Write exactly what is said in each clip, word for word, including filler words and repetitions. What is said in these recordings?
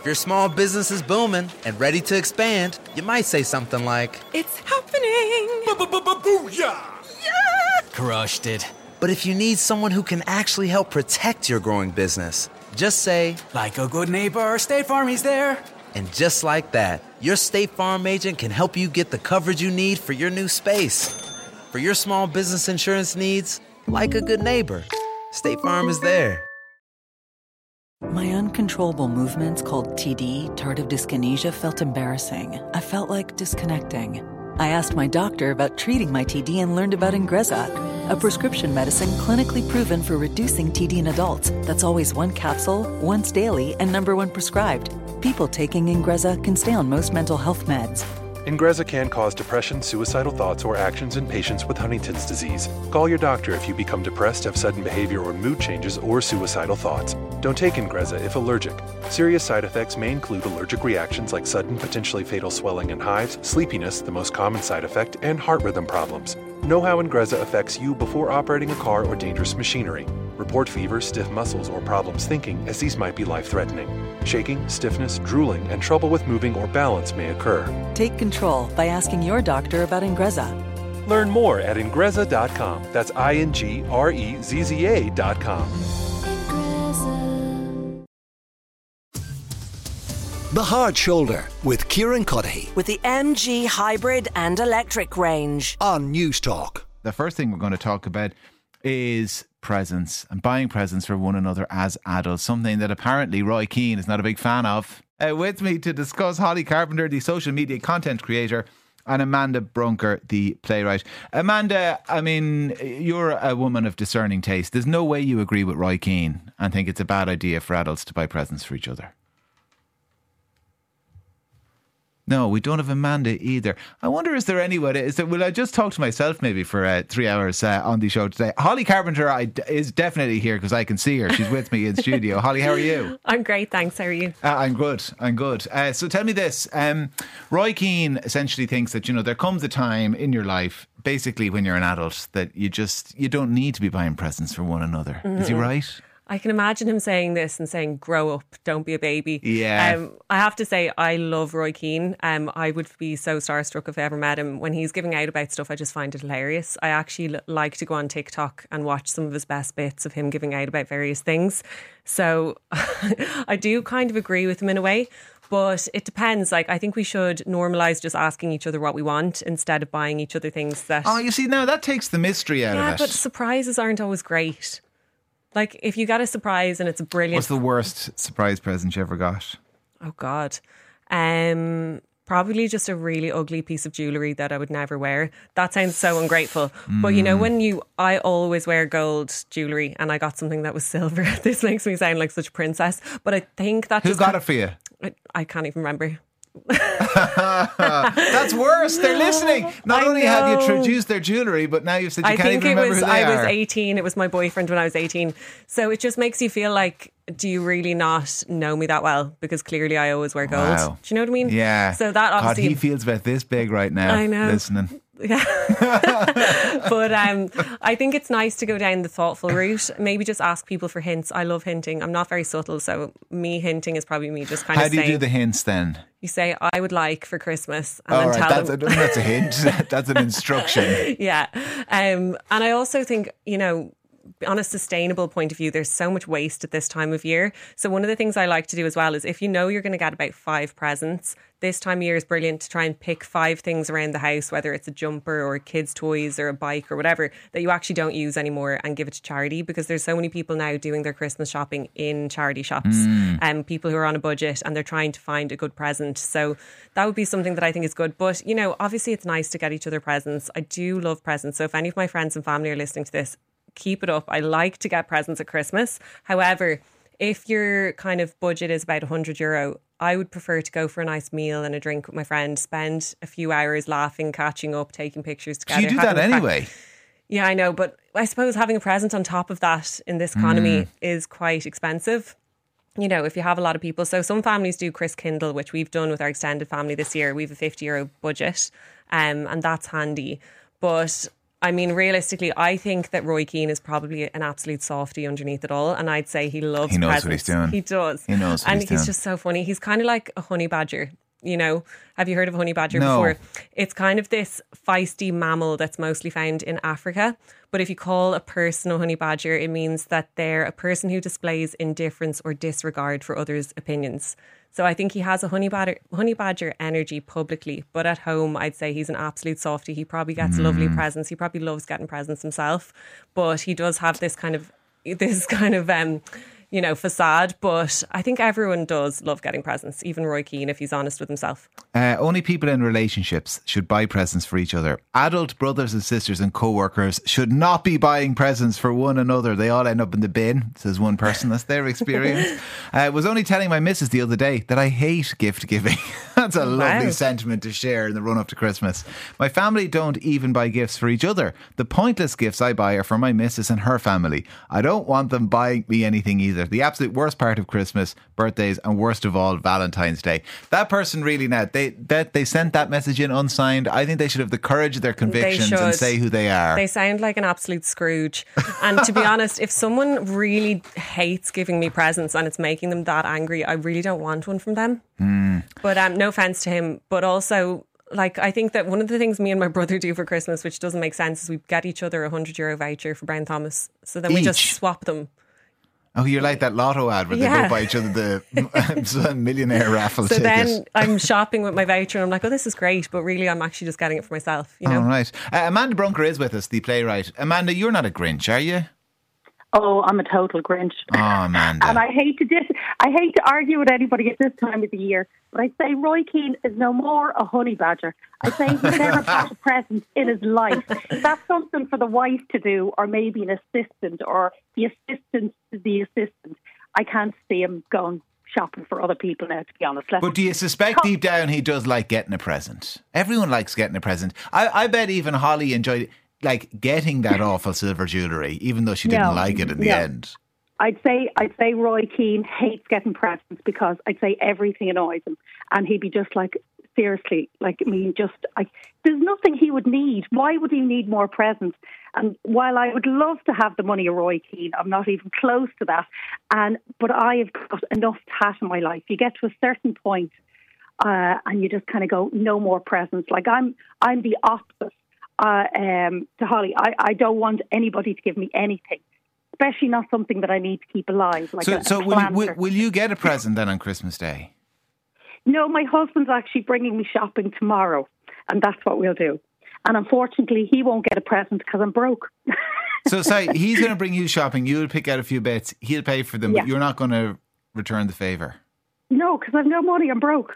your small business is booming and ready to expand, you might say something like, "It's happening! Booyah! Yeah! Crushed it." But if you need someone who can actually help protect your growing business, just say, "Like a good neighbor, State Farm is there." And just like that, your State Farm agent can help you get the coverage you need for your new space. For your small business insurance needs, like a good neighbor, State Farm is there. My uncontrollable movements, called T D, tardive dyskinesia, felt embarrassing. I felt like disconnecting. I asked my doctor about treating my T D and learned about Ingrezza, a prescription medicine clinically proven for reducing T D in adults. That's always one capsule, once daily, and number one prescribed. People taking Ingrezza can stay on most mental health meds. Ingrezza can cause depression, suicidal thoughts, or actions in patients with Huntington's disease. Call your doctor if you become depressed, have sudden behavior or mood changes, or suicidal thoughts. Don't take Ingrezza if allergic. Serious side effects may include allergic reactions like sudden, potentially fatal swelling and hives, sleepiness, the most common side effect, and heart rhythm problems. Know how Ingrezza affects you before operating a car or dangerous machinery. Report fever, stiff muscles, or problems thinking, as these might be life-threatening. Shaking, stiffness, drooling, and trouble with moving or balance may occur. Take control by asking your doctor about Ingrezza. Learn more at Ingrezza dot com. That's I N G R E Z Z A dot com. The Hard Shoulder with Kieran Cuddihy With the M G hybrid and electric range. on News Talk. The first thing we're going to talk about is presents and buying presents for one another as adults, something that apparently Roy Keane is not a big fan of. Uh, with me to discuss, Holly Carpenter, the social media content creator, and Amanda Brunker, the playwright. Amanda, I mean, you're a woman of discerning taste. There's no way you agree with Roy Keane and think it's a bad idea for adults to buy presents for each other. No, we don't have Amanda either. I wonder, is there any way? Is there? Will I just talk to myself maybe for uh, three hours uh, on the show today? Holly Carpenter I, is definitely here because I can see her. She's with me in studio. Holly, how are you? I'm great, thanks. How are you? Uh, I'm good. I'm good. Uh, so tell me this. Um, Roy Keane essentially thinks that, you know, there comes a time in your life, basically when you're an adult, that you just, you don't need to be buying presents for one another. Mm-hmm. Is he right? I can imagine him saying this and saying, grow up, don't be a baby. Yeah. Um, I have to say, I love Roy Keane. Um, I would be so starstruck if I ever met him. When he's giving out about stuff, I just find it hilarious. I actually l- like to go on TikTok and watch some of his best bits of him giving out about various things. So I do kind of agree with him in a way. But it depends. Like, I think we should normalise just asking each other what we want instead of buying each other things that... Oh, you see, now that takes the mystery out yeah, of it. Yeah, but surprises aren't always great. Like, if you get a surprise and it's a brilliant... What's the worst surprise present you ever got? Oh, God. Um, probably just a really ugly piece of jewellery that I would never wear. That sounds so ungrateful. Mm. But, you know, when you... I always wear gold jewellery and I got something that was silver. This makes me sound like such a princess. But I think that... Who just got it for you? I, I can't even remember. That's worse. They're listening. Not I only know. have you traduced their jewellery, but now you've said you I can't think even it remember was, who they I are. was eighteen. It was my boyfriend when I was eighteen. So it just makes you feel like, do you really not know me that well? Because clearly I always wear gold. Wow. Do you know what I mean? Yeah. So that obviously... God, he feels about this big right now. I know. Listening. Yeah. But um, I think it's nice to go down the thoughtful route. Maybe just ask people for hints. I love hinting. I'm not very subtle, so me hinting is probably me just kind How of do you saying, do the hints then? You say, I would like for Christmas, and All then right, tell that's, them. a, that's a hint. That's an instruction. Yeah. Um, and I also think, you know, on a sustainable point of view, there's so much waste at this time of year. So one of the things I like to do as well is, if you know you're going to get about five presents, this time of year is brilliant to try and pick five things around the house, whether it's a jumper or kids' toys or a bike or whatever, that you actually don't use anymore, and give it to charity, because there's so many people now doing their Christmas shopping in charity shops, and mm. um, people who are on a budget and they're trying to find a good present. So that would be something that I think is good. But, you know, obviously it's nice to get each other presents. I do love presents. So if any of my friends and family are listening to this, keep it up. I like to get presents at Christmas. However, if your kind of budget is about one hundred euro, I would prefer to go for a nice meal and a drink with my friend, spend a few hours laughing, catching up, taking pictures together. So you do that anyway? Yeah, I know. But I suppose having a present on top of that in this economy mm. is quite expensive. You know, if you have a lot of people. So some families do Chris Kindle, which we've done with our extended family this year. We have a fifty euro budget, um, and that's handy. But I mean, realistically, I think that Roy Keane is probably an absolute softie underneath it all. And I'd say he loves He knows presents. what he's doing. He does. He knows what and he's he's doing. just so funny. He's kind of like a honey badger. You know, have you heard of a honey badger No. before? It's kind of this feisty mammal that's mostly found in Africa. But if you call a person a honey badger, it means that they're a person who displays indifference or disregard for others' opinions. So I think he has a honey badger, honey badger energy publicly, but at home, I'd say he's an absolute softie. He probably gets Mm. lovely presents. He probably loves getting presents himself, but he does have this kind of this kind of um, you know, facade. But I think everyone does love getting presents, even Roy Keane, if he's honest with himself. Uh, only people in relationships should buy presents for each other. Adult brothers and sisters and co-workers should not be buying presents for one another. They all end up in the bin, says one person. That's their experience. I uh, was only telling my missus the other day that I hate gift giving. That's a lovely Wow. sentiment to share in the run up to Christmas. My family don't even buy gifts for each other. The pointless gifts I buy are for my missus and her family. I don't want them buying me anything either. The absolute worst part of Christmas, birthdays, and worst of all, Valentine's Day. That person really now, they that they sent that message in unsigned. I think they should have the courage of their convictions and should. say who they are. They sound like an absolute Scrooge. And to be honest, if someone really hates giving me presents and it's making them that angry, I really don't want one from them. Mm. But um, no offense to him, but also, like, I think that one of the things me and my brother do for Christmas, which doesn't make sense, is we get each other a hundred euro voucher for Brown Thomas. So then we just Each? swap them. Oh, you're like that lotto ad where they Yeah. go buy each other the millionaire raffle So ticket. then I'm shopping with my voucher and I'm like, oh, this is great, but really I'm actually just getting it for myself, you know? All right. Uh, Amanda Brunker is with us, the playwright. Amanda, you're not a Grinch, are you? Oh, I'm a total Grinch. Oh, Amanda. And I hate to dis- I hate to argue with anybody at this time of the year, but I'd say Roy Keane is no more a honey badger. I'd say he's never bought a present in his life. That's something for the wife to do, or maybe an assistant, or the assistant to the assistant. I can't see him going shopping for other people now, to be honest. Let's But do you suspect deep down he does like getting a present? Everyone likes getting a present. I, I bet even Holly enjoyed it. Like getting that awful silver jewellery, even though she didn't No, like it in the no. end. I'd say I'd say Roy Keane hates getting presents because I'd say everything annoys him, and he'd be just like, seriously, like I mean, just I, there's nothing he would need. Why would he need more presents? And while I would love to have the money of Roy Keane, I'm not even close to that. And but I have got enough tat in my life. You get to a certain point, uh, and you just kind of go, no more presents. Like I'm I'm the opposite. Uh, um, to Holly, I, I don't want anybody to give me anything, especially not something that I need to keep alive. Like so a, so a will, you, planter. will, will you get a present then on Christmas Day? No, my husband's actually bringing me shopping tomorrow, and that's what we'll do. And unfortunately, he won't get a present because I'm broke. So sorry, he's going to bring you shopping. You'll pick out a few bits. He'll pay for them, Yeah. but you're not going to return the favour. No, because I've no money. I'm broke.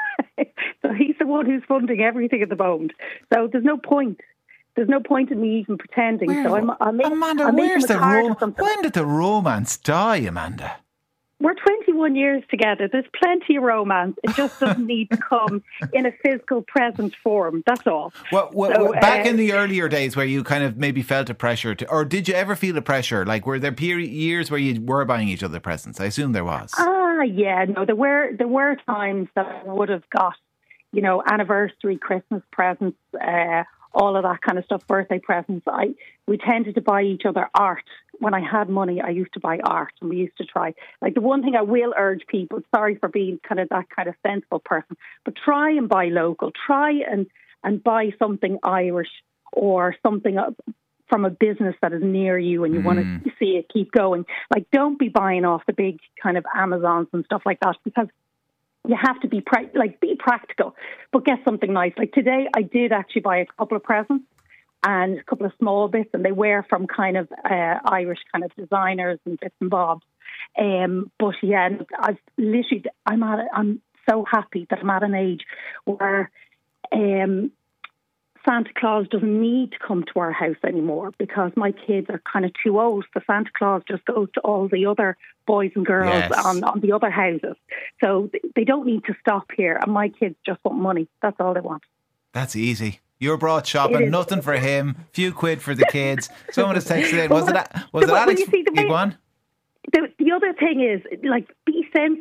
So he's the one who's funding everything at the moment. So there's no point. There's no point in me even pretending. Where- so I'm, I'll make, Amanda, I'll make where's him a the card or rom- something. when did the romance die, Amanda? We're twenty-one years together. There's plenty of romance. It just doesn't need to come in a physical present form. That's all. Well, well, So, well, back uh, in the earlier days where you kind of maybe felt a pressure to, or did you ever feel a pressure? Like, were there period years where you were buying each other presents? I assume there was. Ah, yeah. No, there were there were times that I would have got, you know, anniversary, Christmas presents, uh, all of that kind of stuff, birthday presents. I we tended to buy each other art. When I had money, I used to buy art, and we used to try. Like the one thing I will urge people, sorry for being kind of that kind of sensible person, but try and buy local. Try and and buy something Irish or something from a business that is near you, and you mm. want to see it keep going. Like, don't be buying off the big kind of Amazons and stuff like that, because you have to be pra- like be practical, but get something nice. Like today, I did actually buy a couple of presents and a couple of small bits, and they were from kind of uh, Irish kind of designers and bits and bobs. Um, but yeah, I've literally, I'm at, I'm so happy that I'm at an age where um, Santa Claus doesn't need to come to our house anymore, because my kids are kind of too old. So Santa Claus just goes to all the other boys and girls Yes. on, on the other houses. So they don't need to stop here. And my kids just want money. That's all they want. That's easy. You're brought shopping, nothing for him, few quid for the kids. Someone has texted in. Was it, was it Well, Alex? you see, the way- Go on. The, the other thing is, like, be sensible.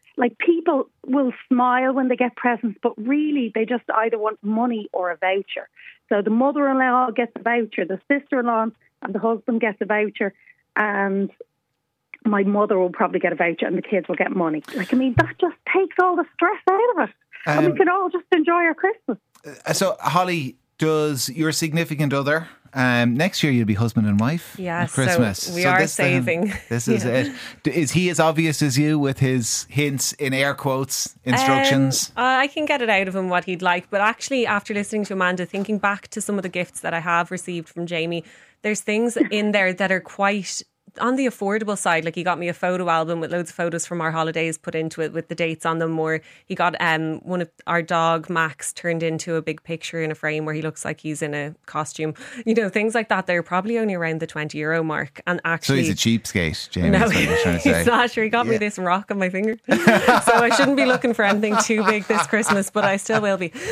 like people will smile when they get presents, but really they just either want money or a voucher. So the mother-in-law gets a voucher, the sister-in-law and the husband gets a voucher, and my mother will probably get a voucher and the kids will get money. Like, I mean, that just takes all the stress out of it. Um, and we can all just enjoy our Christmas. Uh, so, Holly, does your significant other, um, next year you'll be husband and wife yeah, at Christmas. So we so are this, saving. Um, this is yeah. it. Is he as obvious as you with his hints, in air quotes, instructions? Um, I can get it out of him what he'd like. But actually, after listening to Amanda, thinking back to some of the gifts that I have received from Jamie, there's things in there that are quite on the affordable side. Like, he got me a photo album with loads of photos from our holidays put into it with the dates on them. Or he got um one of our dog Max turned into a big picture in a frame where he looks like he's in a costume. You know, things like that. They're probably only around the twenty euro mark. And actually, so he's a cheapskate, Jamie. No, that's what you're trying to say. He's not sure. He got yeah. me this rock on my finger, so I shouldn't be looking for anything too big this Christmas, but I still will be.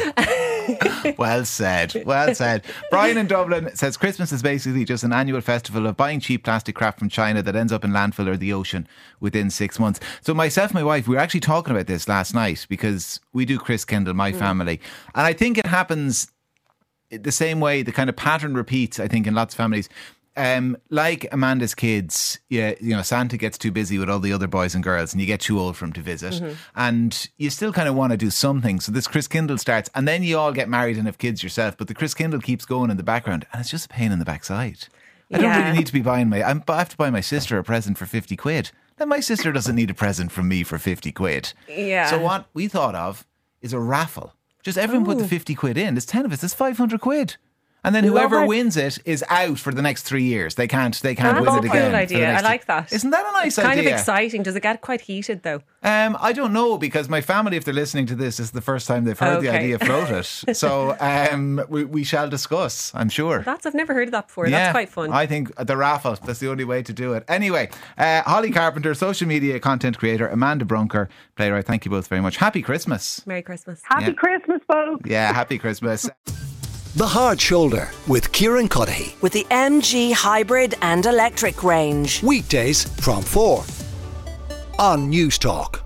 Well said, well said. Brian in Dublin says Christmas is basically just an annual festival of buying cheap plastic crap from China that ends up in landfill or the ocean within six months. So myself and my wife, we were actually talking about this last night because we do Christkindle, my mm. family. And I think it happens the same way, the kind of pattern repeats, I think, in lots of families. Um, like Amanda's kids, yeah, you know, Santa gets too busy with all the other boys and girls and you get too old for him to visit. Mm-hmm. And you still kind of want to do something. So this Christkindle starts and then you all get married and have kids yourself. But the Christkindle keeps going in the background and it's just a pain in the backside. I don't yeah. really need to be buying my... I'm, I have to buy my sister a present for fifty quid. Then my sister doesn't need a present from me for fifty quid. Yeah. So what we thought of is a raffle. Just everyone Ooh. put the fifty quid in. There's ten of us. There's five hundred quid. And then whoever it. wins it is out for the next three years. They can't. They can't That's win it again. That's a good idea. I like that. Isn't that a nice it's kind idea? of exciting. Does it get quite heated though? Um, I don't know because my family, if they're listening to this, this is the first time they've heard okay. the idea floated. So um, we, we shall discuss. I'm sure. That's I've never heard of that before. Yeah, that's quite fun. I think the raffle. That's the only way to do it. Anyway, uh, Holly Carpenter, social media content creator, Amanda Brunker, playwright. Thank you both very much. Happy Christmas. Merry Christmas. Happy yeah. Christmas, folks. Yeah, happy Christmas. The Hard Shoulder with Kieran Cuddihy. With the M G hybrid and electric range. Weekdays from four on News Talk.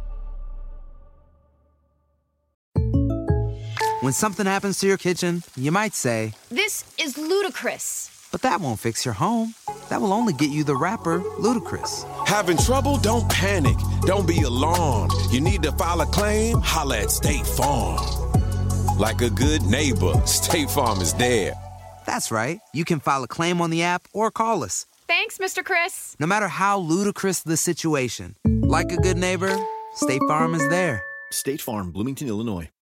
When something happens to your kitchen, you might say, "This is ludicrous." But that won't fix your home. That will only get you the rapper, Ludacris. Having trouble? Don't panic. Don't be alarmed. You need to file a claim? Holla at State Farm. Like a good neighbor, State Farm is there. That's right. You can file a claim on the app or call us. Thanks, Mister Chris. No matter how ludicrous the situation, like a good neighbor, State Farm is there. State Farm, Bloomington, Illinois.